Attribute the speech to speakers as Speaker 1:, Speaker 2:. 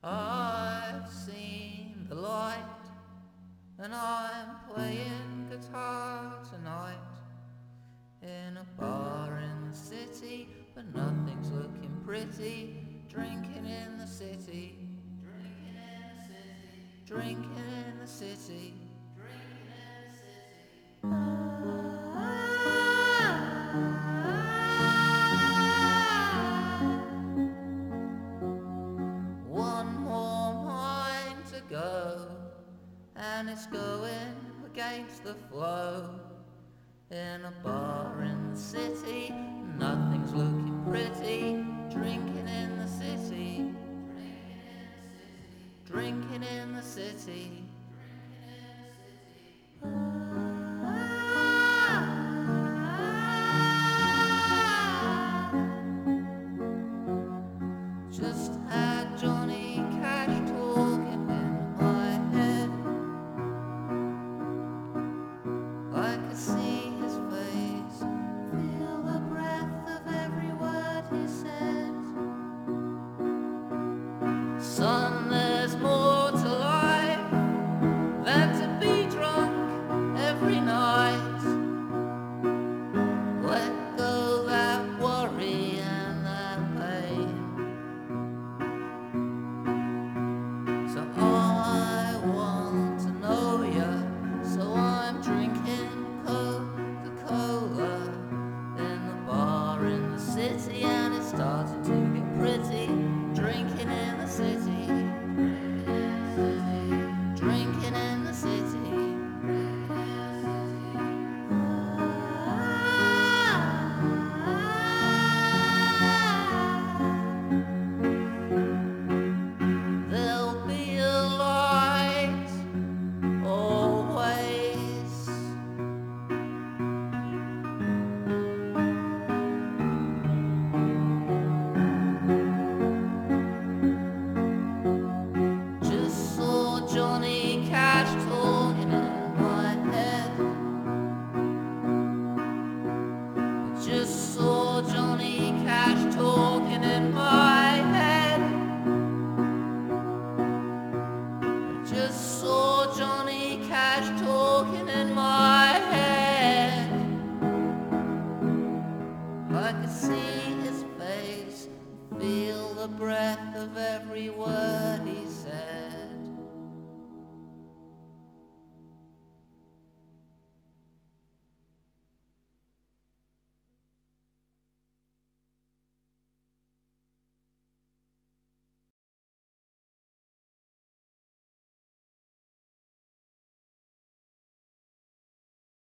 Speaker 1: I've seen the light, and I'm playing guitar tonight in a bar in the city, but nothing's looking pretty. Drinking in the city, drinking in the city, drinking in the city, drinking in the city. One more mile to go, and it's going against the flow. In a bar in the city, nothing's looking pretty. Drinking in the city, drinking in the city, drinking in the city. Just had Johnny Cash talking in my head. I could see his face, feel the breath of every word he said. Son, there's more to life than to be drunk every night. Let go that worry and that pain. So I want to know ya, so I'm drinking Coca-Cola in the bar in the city, and it's starting to get pretty. Drinking in the city, drinking in the city. There'll be a light always. Just saw Johnny Cash talking in my head. Just saw Johnny Cash talking in my head. Just saw Johnny Cash talking in my head. I could see his face, feel the breath of every word he